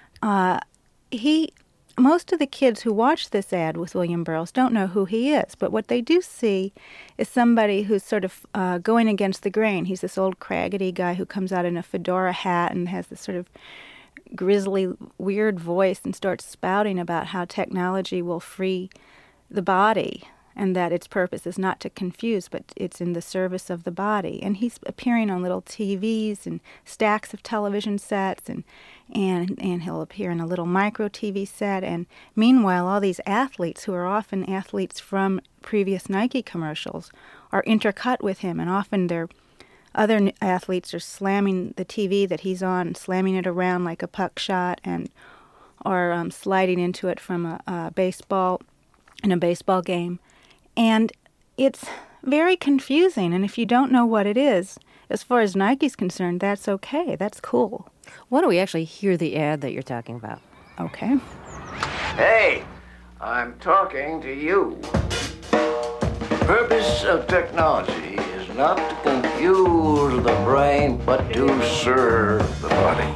Most of the kids who watch this ad with William Burroughs don't know who he is, but what they do see is somebody who's sort of going against the grain. He's this old craggy guy who comes out in a fedora hat and has this sort of grisly, weird voice and starts spouting about how technology will free the body and that its purpose is not to confuse, but it's in the service of the body. And he's appearing on little TVs and stacks of television sets, and he'll appear in a little micro TV set. And meanwhile, all these athletes, who are often athletes from previous Nike commercials, are intercut with him, and often their other athletes are slamming the TV that he's on, slamming it around like a puck shot, and or sliding into it from a baseball in a baseball game. And it's very confusing, and if you don't know what it is, as far as Nike's concerned, that's okay. That's cool. Why don't we actually hear the ad that you're talking about? Okay. Hey, I'm talking to you. The purpose of technology is not to confuse the brain, but to serve the body.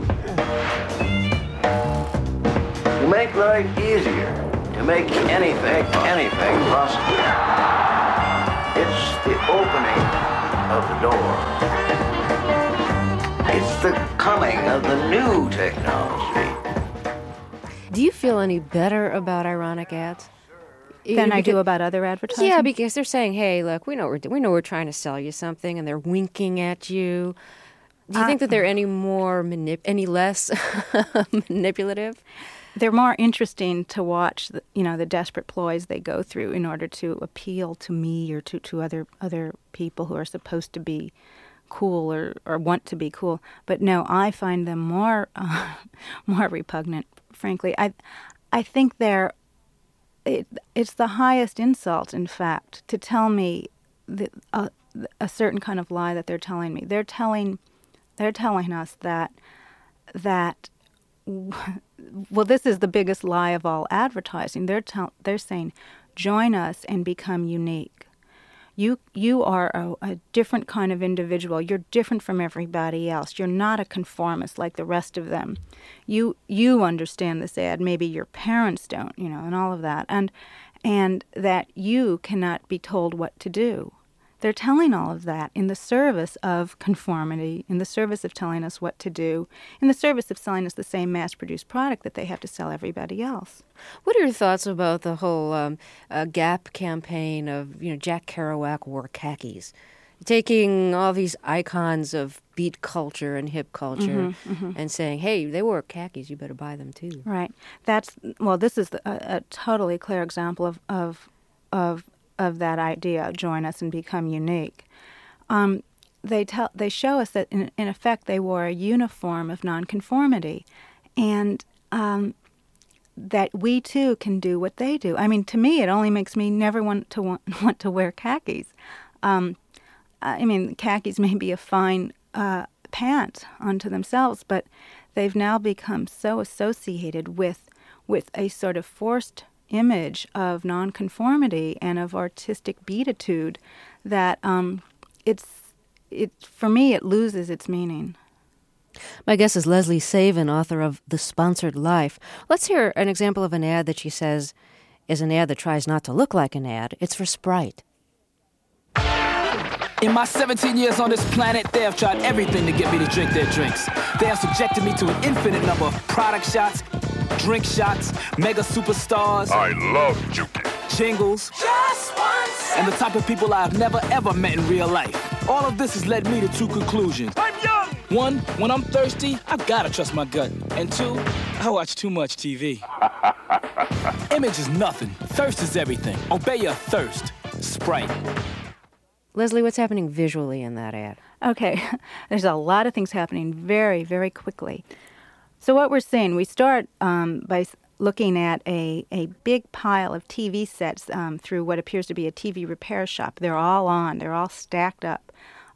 To make life easier. To make anything possible. It's the opening of the door. It's the coming of the new technology. Do you feel any better about ironic ads? Than I do about other advertising? Yeah, because they're saying, hey, look, we know we're trying to sell you something, and they're winking at you. Do you think that they're any less manipulative? They're more interesting to watch, the desperate ploys they go through in order to appeal to me or to other people who are supposed to be cool or want to be cool. But no, I find them more repugnant, frankly. I think it's the highest insult, in fact, to tell me that a certain kind of lie that they're telling me. They're telling us that well, this is the biggest lie of all advertising. They're saying, join us and become unique. You are a different kind of individual. You're different from everybody else. You're not a conformist like the rest of them. You understand this ad. Maybe your parents don't, and all of that. And that you cannot be told what to do. They're telling all of that in the service of conformity, in the service of telling us what to do, in the service of selling us the same mass-produced product that they have to sell everybody else. What are your thoughts about the whole Gap campaign of, Jack Kerouac wore khakis? Taking all these icons of beat culture and hip culture and saying, hey, they wore khakis, you better buy them too. Right. This is a totally clear example of that idea, join us and become unique. They show us that, in effect, they wore a uniform of nonconformity, and that we, too, can do what they do. I mean, to me, it only makes me never want to wear khakis. Khakis may be a fine pant unto themselves, but they've now become so associated with a sort of forced image of nonconformity and of artistic beatitude that for me, it loses its meaning. My guest is Leslie Savin, author of The Sponsored Life. Let's hear an example of an ad that she says is an ad that tries not to look like an ad. It's for Sprite. In my 17 years on this planet, they have tried everything to get me to drink their drinks. They have subjected me to an infinite number of product shots, drink shots, mega superstars. I love Juki. Jingles. Just once. And the type of people I've never ever met in real life. All of this has led me to two conclusions. I'm young. One, when I'm thirsty, I've got to trust my gut. And two, I watch too much TV. Image is nothing. Thirst is everything. Obey your thirst. Sprite. Leslie, what's happening visually in that ad? Okay, there's a lot of things happening very, very quickly. So what we're seeing, we start by looking at a big pile of TV sets through what appears to be a TV repair shop. They're all on. They're all stacked up.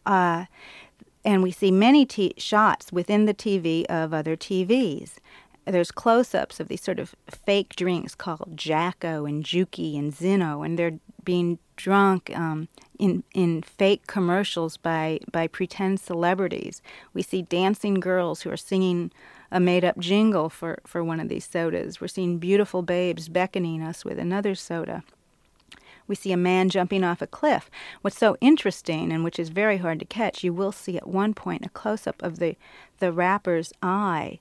And we see many shots within the TV of other TVs. There's close-ups of these sort of fake drinks called Jacko and Juki and Zinno, and they're being drunk in fake commercials by pretend celebrities. We see dancing girls who are singing a made-up jingle for one of these sodas. We're seeing beautiful babes beckoning us with another soda. We see a man jumping off a cliff. What's so interesting, and which is very hard to catch, you will see at one point a close-up of the rapper's eye.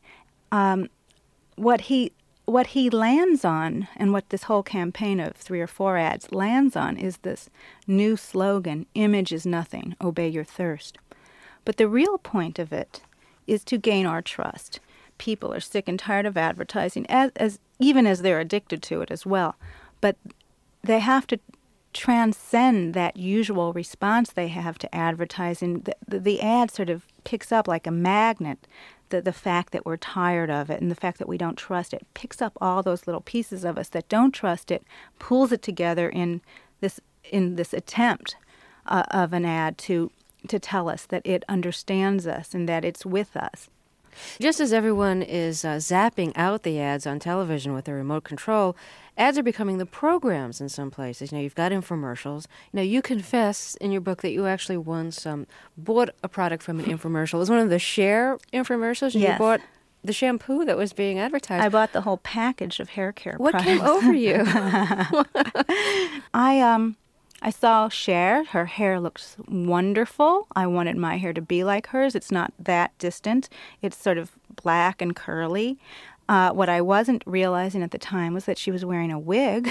What he lands on, and what this whole campaign of 3 or 4 ads lands on, is this new slogan, image is nothing, obey your thirst. But the real point of it is to gain our trust. People are sick and tired of advertising, even as they're addicted to it as well. But they have to transcend that usual response they have to advertising. The ad sort of picks up like a magnet the fact that we're tired of it and the fact that we don't trust it. Picks up all those little pieces of us that don't trust it, pulls it together in this attempt of an ad to tell us that it understands us and that it's with us. Just as everyone is zapping out the ads on television with their remote control, ads are becoming the programs in some places. You've got infomercials. You confess in your book that you actually once bought a product from an infomercial. It was one of the Cher infomercials, and yes. You bought the shampoo that was being advertised. I bought the whole package of hair care What products. came over you? I saw Cher. Her hair looks wonderful. I wanted my hair to be like hers. It's not that distant. It's sort of black and curly. What I wasn't realizing at the time was that she was wearing a wig.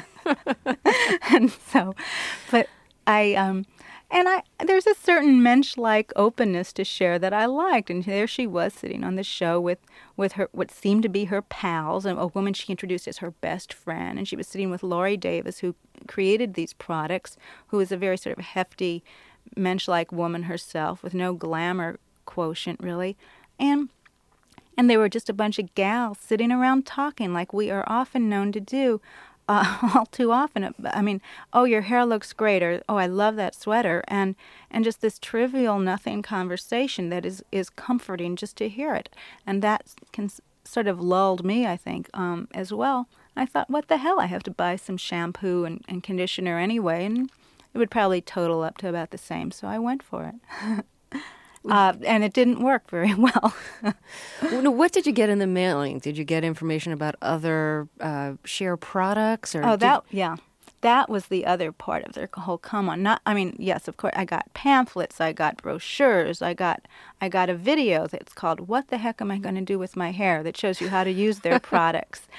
There's a certain mensch-like openness to Cher that I liked, and there she was sitting on the show with her what seemed to be her pals, and a woman she introduced as her best friend, and she was sitting with Laurie Davis, who created these products, who is a very sort of hefty, mensch-like woman herself with no glamour quotient really, and they were just a bunch of gals sitting around talking like we are often known to do all too often. I mean, oh, your hair looks great, or oh, I love that sweater, and just this trivial, nothing conversation that is comforting just to hear it, and that can sort of lulled me, I think, as well. I thought, what the hell? I have to buy some shampoo and conditioner anyway, and it would probably total up to about the same, so I went for it. And it didn't work very well. What did you get in the mailing? Did you get information about other Cher products? Or that was the other part of their whole come on. Yes, of course, I got pamphlets, I got brochures, I got a video that's called "What the Heck Am I Going to Do with My Hair?" that shows you how to use their products,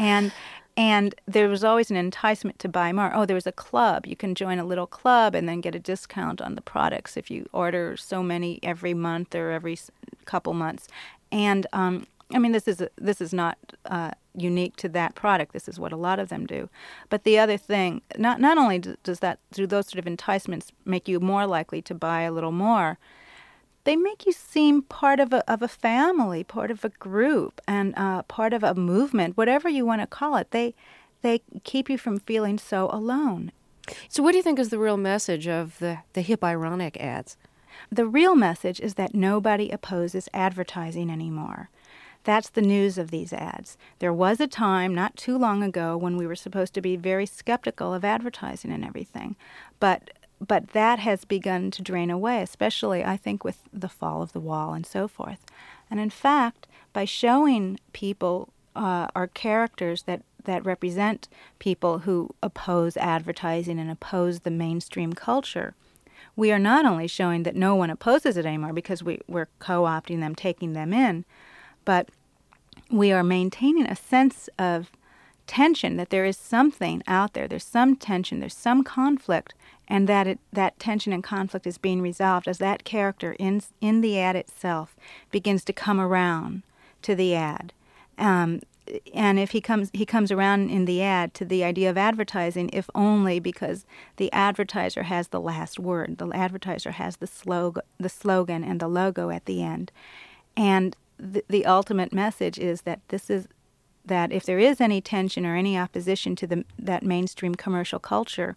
and there was always an enticement to buy more. Oh, there was a club. You can join a little club and then get a discount on the products if you order so many every month or every couple months. And this is not unique to that product. This is what a lot of them do. But the other thing, not only do those sort of enticements make you more likely to buy a little more, they make you seem part of a family, part of a group, and part of a movement, whatever you want to call it. They keep you from feeling so alone. So what do you think is the real message of the hip ironic ads? The real message is that nobody opposes advertising anymore. That's the news of these ads. There was a time not too long ago when we were supposed to be very skeptical of advertising and everything, but that has begun to drain away, especially, I think, with the fall of the wall and so forth. And in fact, by showing people or characters that represent people who oppose advertising and oppose the mainstream culture, we are not only showing that no one opposes it anymore because we're co-opting them, taking them in, but we are maintaining a sense of tension, that there is something out there, there's some tension, there's some conflict, and that tension and conflict is being resolved as that character in the ad itself begins to come around to the ad. And if he comes around in the ad to the idea of advertising, if only because the advertiser has the last word. The advertiser has the slogan and the logo at the end. And the ultimate message is that that if there is any tension or any opposition to that mainstream commercial culture,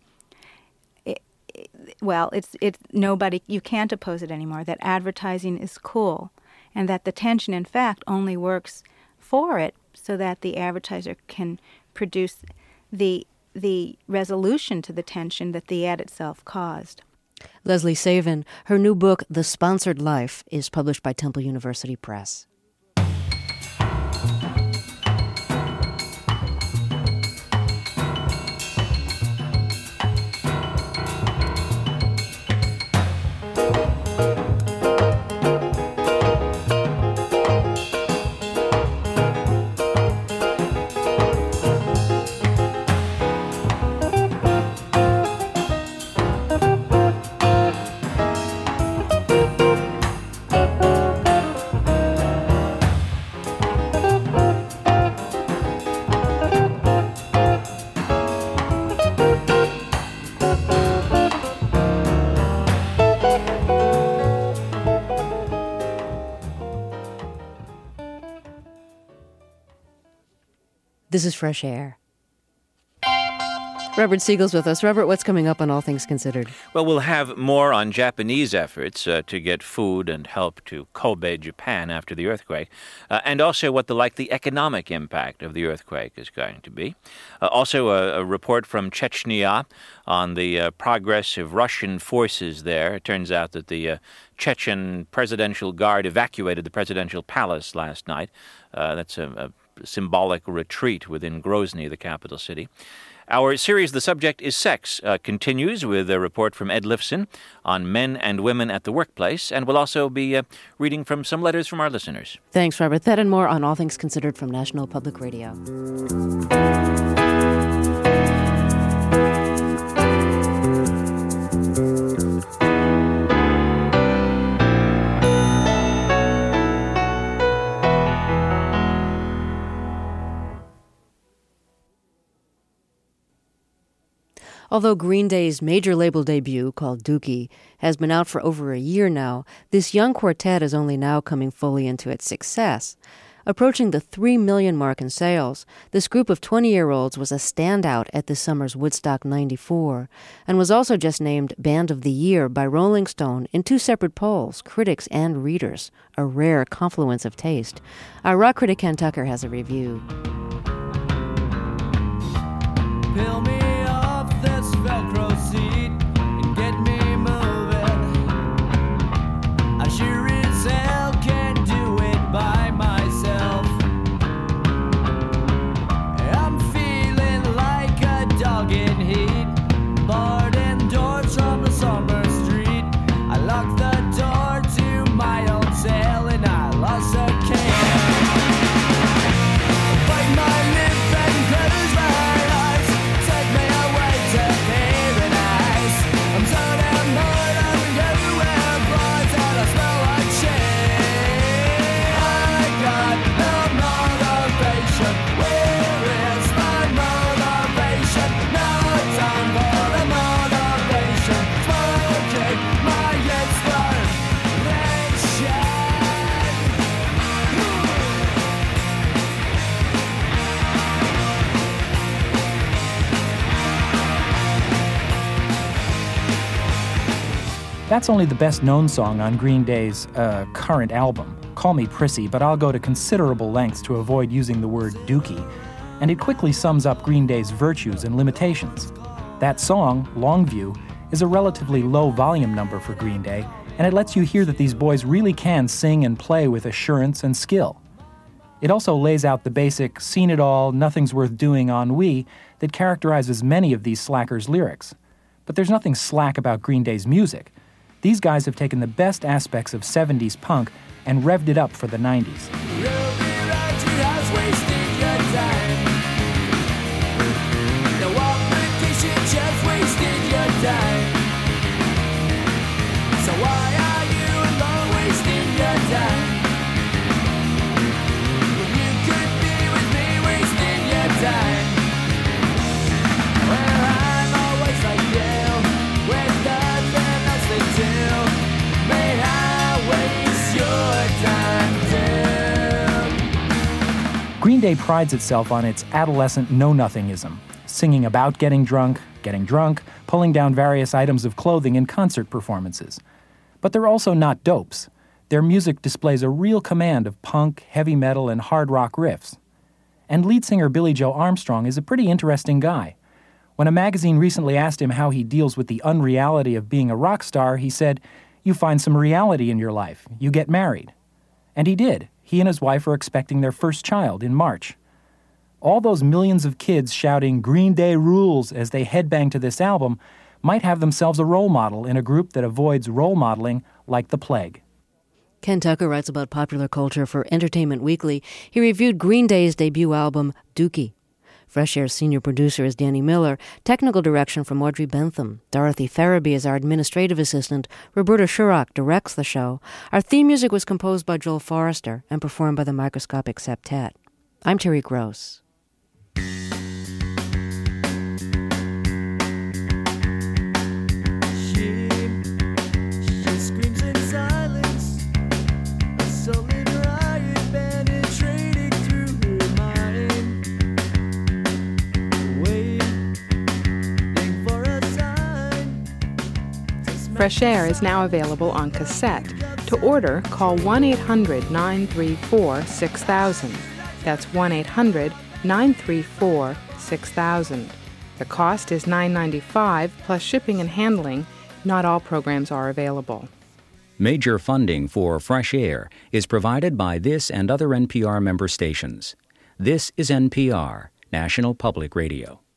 it's nobody, you can't oppose it anymore, that advertising is cool, and that the tension, in fact, only works for it so that the advertiser can produce the resolution to the tension that the ad itself caused. Leslie Savin, her new book, The Sponsored Life, is published by Temple University Press. This is Fresh Air. Robert Siegel's with us. Robert, what's coming up on All Things Considered? Well, we'll have more on Japanese efforts to get food and help to Kobe, Japan, after the earthquake, and also what the likely economic impact of the earthquake is going to be. Also, a report from Chechnya on the progress of Russian forces there. It turns out that the Chechen Presidential Guard evacuated the presidential palace last night. That's a symbolic retreat within Grozny, the capital city. Our series, The Subject is Sex, continues with a report from Ed Lifson on men and women at the workplace, and we'll also be reading from some letters from our listeners. Thanks, Robert. That and more on All Things Considered from National Public Radio. Although Green Day's major label debut, called Dookie, has been out for over a year now, this young quartet is only now coming fully into its success. Approaching the 3 million mark in sales, this group of 20-year-olds was a standout at this summer's Woodstock 94 and was also just named Band of the Year by Rolling Stone in 2 separate polls, critics and readers, a rare confluence of taste. Our rock critic Ken Tucker has a review. Peel me off this Velcro seat and get me moving. I sure as hell can't do it by myself. I'm feeling like a dog in heat, barred indoors from the summer street. I locked the door to my own cell and I lost a can. Bite my lip and close my eyes. Take me away to paradise. I'm so damn bored of everywhere bars and I smell like shit. I got no motivation. Where is my motivation? No time for the motivation. Smoking my inspiration. That's only the best-known song on Green Day's current album. Call me prissy, but I'll go to considerable lengths to avoid using the word dookie, and it quickly sums up Green Day's virtues and limitations. That song, Longview, is a relatively low-volume number for Green Day, and it lets you hear that these boys really can sing and play with assurance and skill. It also lays out the basic seen-it-all, nothing's worth doing ennui that characterizes many of these slackers' lyrics. But there's nothing slack about Green Day's music. These guys have taken the best aspects of 70s punk and revved it up for the 90s. So why are you alone wasting your time? When you could be with me wasting your time. Where I'm always like you, with nothing else to do. May I waste your time too? Green Day prides itself on its adolescent know-nothingism, singing about getting drunk, pulling down various items of clothing in concert performances. But they're also not dopes. Their music displays a real command of punk, heavy metal, and hard rock riffs. And lead singer Billy Joe Armstrong is a pretty interesting guy. When a magazine recently asked him how he deals with the unreality of being a rock star, he said, "You find some reality in your life. You get married." And he did. He and his wife are expecting their first child in March. All those millions of kids shouting Green Day rules as they headbang to this album might have themselves a role model in a group that avoids role modeling like the plague. Ken Tucker writes about popular culture for Entertainment Weekly. He reviewed Green Day's debut album, Dookie. Fresh Air's senior producer is Danny Miller, technical direction from Audrey Bentham. Dorothy Farabee is our administrative assistant. Roberta Shurrock directs the show. Our theme music was composed by Joel Forrester and performed by the Microscopic Septet. I'm Terry Gross. Fresh Air is now available on cassette. To order, call 1-800-934-6000. That's 1-800-934-6000. The cost is $9.95 plus shipping and handling. Not all programs are available. Major funding for Fresh Air is provided by this and other NPR member stations. This is NPR, National Public Radio.